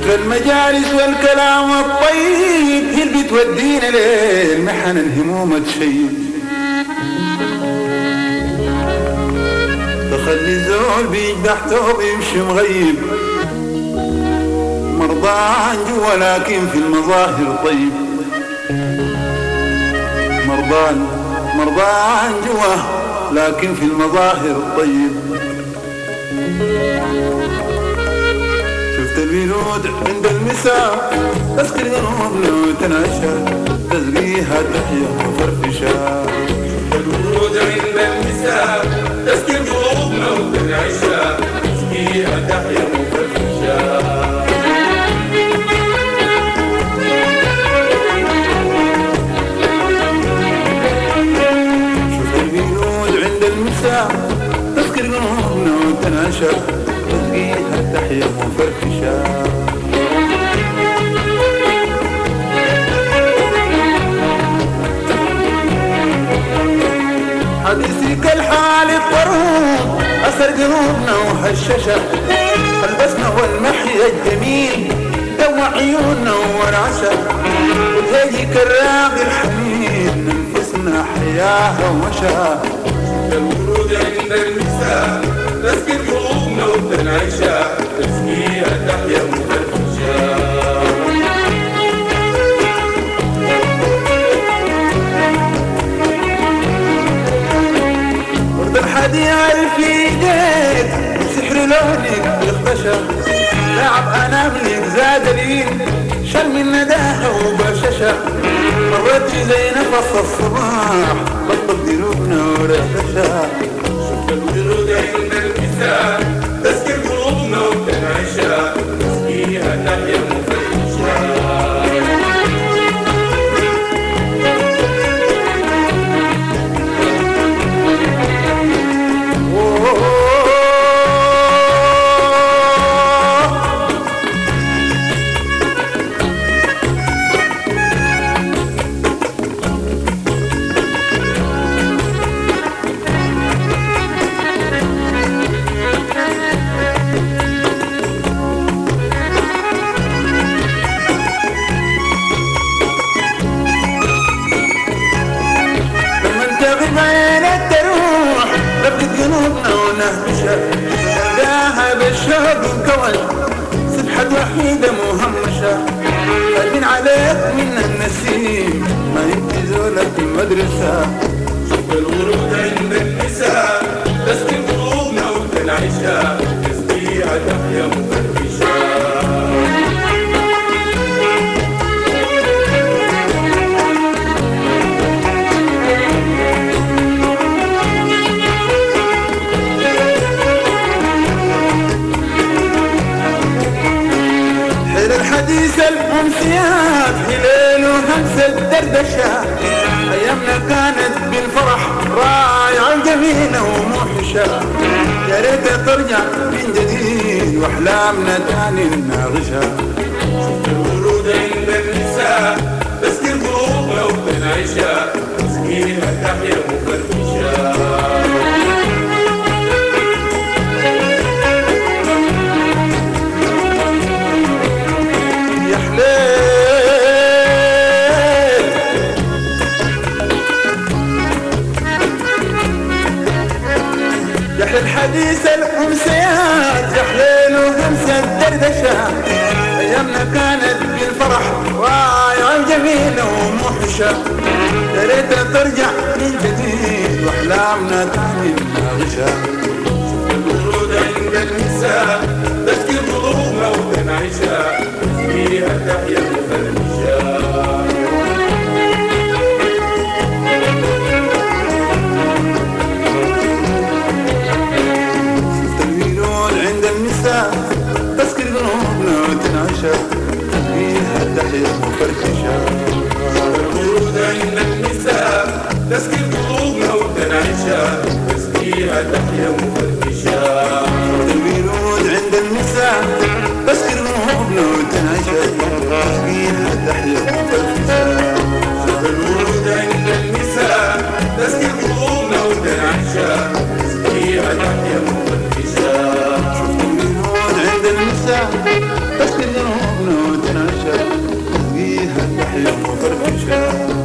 المجالس والكلام الطيب هي اللي بتودينا للمحن الهموم تشيب. تخلي زول بيجدح ثوب يمشي مغيب، مرضان جوا لكن في المظاهر طيب. مرضان جوا لكن في المظاهر طيب. شفت الورود عند المساء تسقي القلوب لو تنعشى، تسقيها تحيا مفرفشة. شفت الورود عند المساء تسقي القلوب لو تنعشى، تسقيها تحيا مفرفشة. تذكر قلوبنا وتنعشى، تسقيها تحيا مفرفشة. حديثي كالحال الطروب أثر قلوبنا وهششة، البسمة والمحيا الجميل دوى عيوننا ورعشة، والهدي كالراقي الحنين نفسنا حياها ومشى. الورود عند المساء تسكن قلوبنا وتنعشى، تسقيها تحيا مفرفشة. ورد الحديقة في ايديك سحر لونك يختشى، لعب اناملك زاد لين شل من نداها وبششة. مرتي زي نفس الصباح بطل قلوبنا ورششة. شفت الورود عند المساء تسكن قلوبنا وتنعشى، تسقيها تحيا مفرفشة. لقاها بالشوق انكوش سبحة وحيدة مهمشة، خايفين عليك من النسيم ما يبكي زولك في المدرسة. شوف الورود عند النساء تسكن قلوبنا وتنعشى، تسقيها تحيا مفرفشة. حديث الأمسيات هلال وهمس الدردشة، أيامنا كانت بالفرح رايعة جميلة وموحشة. يا ريت ترجع من جديد وأحلامنا تاني ناغشة. شفت الورود عند النساء تسكن قلوبنا وتنعشى، تسقيها تحيا مفرفشة. الحديث الأمسيات يا حليل وهمس الدردشة، أيامنا كانت بالفرح رايعة جميلة وموحشة. يا ريت ترجع من جديد وأحلامنا تاني ناغشة. شفت الورود عند النساء تسكن قلوبنا وتنعشى، تسقيها تحيا مفرفشة. تسكر قلوبنا وتنعشى، تسقيها تحيا مفرفشة. الورود عند النساء تسكن قلوبنا وتنعشى، تسقيها تحيا مفرفشة. مشى